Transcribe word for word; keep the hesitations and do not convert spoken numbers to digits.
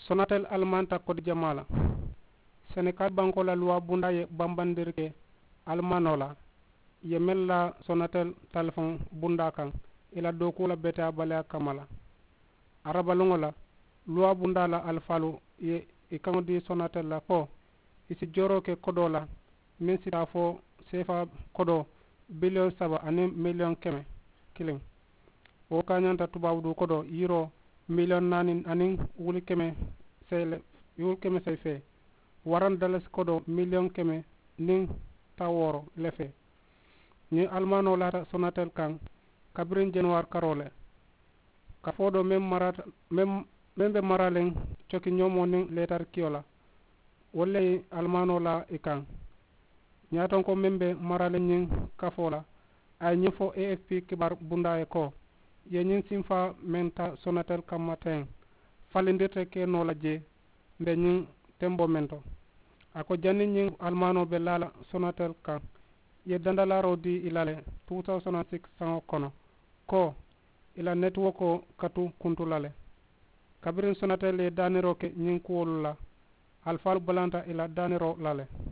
Sonatel almanta kodi jamala Senegal banko la loi bunda ye bambandirke almanola yemella Sonatel telephone bunda kan ila doku la beta balya kamala arabalongola loi bunda la alfalu ye ikangodi Sonatel la ko isi joro ke kodola min sita fo sefa kodo billion saba ani million keme killing o kanyanta tubawdu kodo yiro million nani anin wuli keme sele yul keme say fe waran dalas kodo million keme ning taworo lefe ni almano lata Sonatel kan kabrin januar karole ka fodo mem marata mem membe maralen coki nyomo ning letar kiola wolle almano la ikan nyaton ko membe maralen ning kafola ay nyifo A F P kibar bunda e ko ye nyin simfa menta Sonatel kam matin falindirte ke no laje mbe nyin tembo mento ako janni nyin almano be lala Sonatel kan ye dandalaro di ilale two thousand six sango kono ko ila network ko katu kuntulale kabirin Sonatel e daniro ke nyin kuwolula alfal balanta ila daniro lale